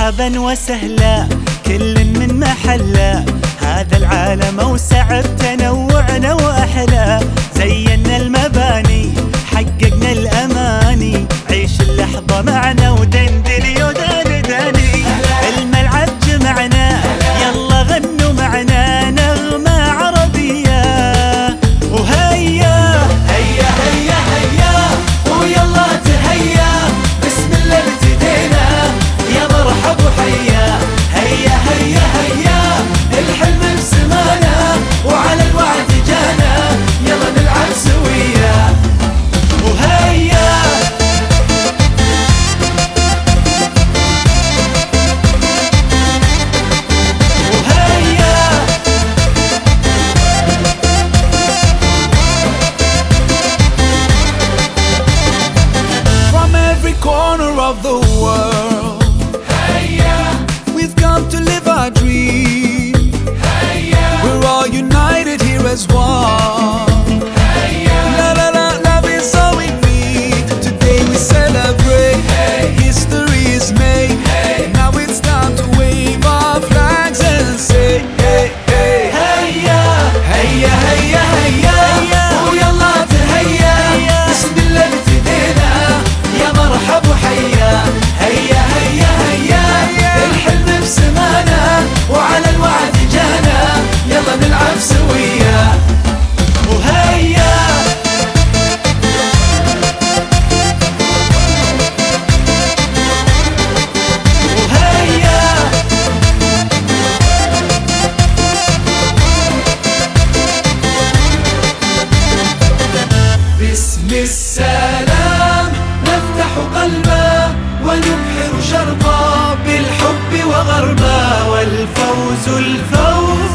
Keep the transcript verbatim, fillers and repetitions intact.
مرحبا وسهلا كل من محله، هذا العالم اوسع بتنوعنا واحلى. زينا المباني حققنا الاماني، عيش اللحظه معنا ودندني ودندني. الملعب جمعنا يلا غنوا معنا نغمه عربيه، وهيا هيا هيا هيا ويلا تهيا، بسم الله ابتدينا يا مرحب وحيا. هيا هيا هيا الحلم بسمانا وعلى الوعد جانا، يلا نلعب سويا. وهيا corner of the world, Hey-ya. we've come to live our dream. Hey-ya. We're all united here as one. Hey-ya. La la la, love is all we need. Today we celebrate. Hey. History is made. Hey. Now it's time to wave our flags and say, hey, hey. هيا هيا هيا هيا ويلا تهيا، بسم الله ابتدينا يا مرحب وحيا. هيا هيا هيا الحلم بسمانا وعلى الوعد جانا، يلا نلعب سويا. وهيا وهيا باسم السلام نفتح قلبا ونبحر شرقا بالحب وغربا، والفوز الفوز